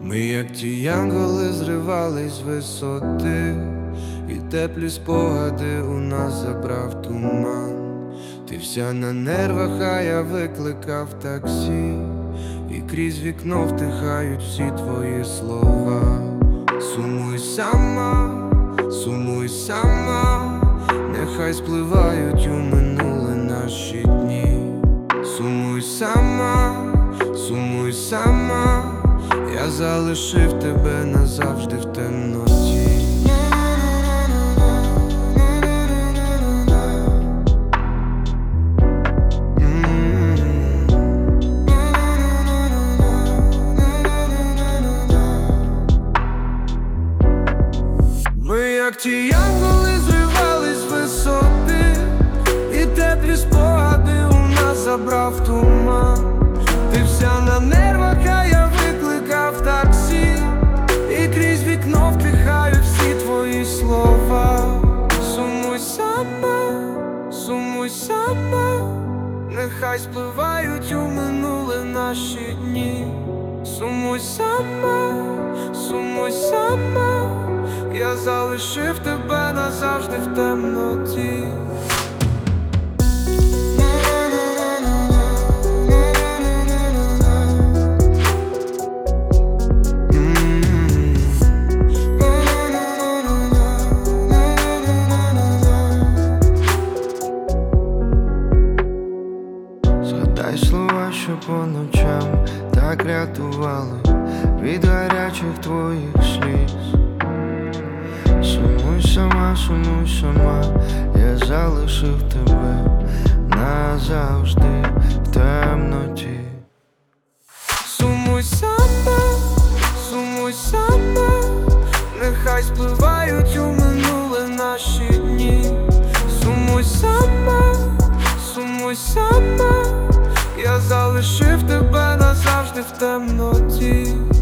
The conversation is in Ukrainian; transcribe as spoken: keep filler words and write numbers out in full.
Ми, як ті янголи, зривались з висоти, і теплі спогади у нас забрав туман. Ти вся на нервах, а я викликав таксі, і крізь вікно втихають всі твої слова. Сумуй сама, сумуй сама, нехай спливають у минуле наші дні. Сумуй сама, сумуй сама, я залишив тебе назавжди в темноті. Ми, як ті янголи, зривались з висоти, і теплі спогади у нас забрав туман. Ти вся на нервах, а я викликав таксі, і крізь вікно втихають всі твої слова. Сумуй сама, сумуй сама, нехай спливають у минуле наші дні. Сумуй сама, сумуй сама, я залишив тебе назавжди в темноті. Згадай слова, що по ночам так рятували від гарячих твоїх сліз. Сумуй сама, сумуй сама, я залишив тебе назавжди в темноті. Сумуй сама, сумуй сама, нехай спливають у минуле наші дні. Сумуй сама, сумуй сама, я залишив тебе назавжди в темноті.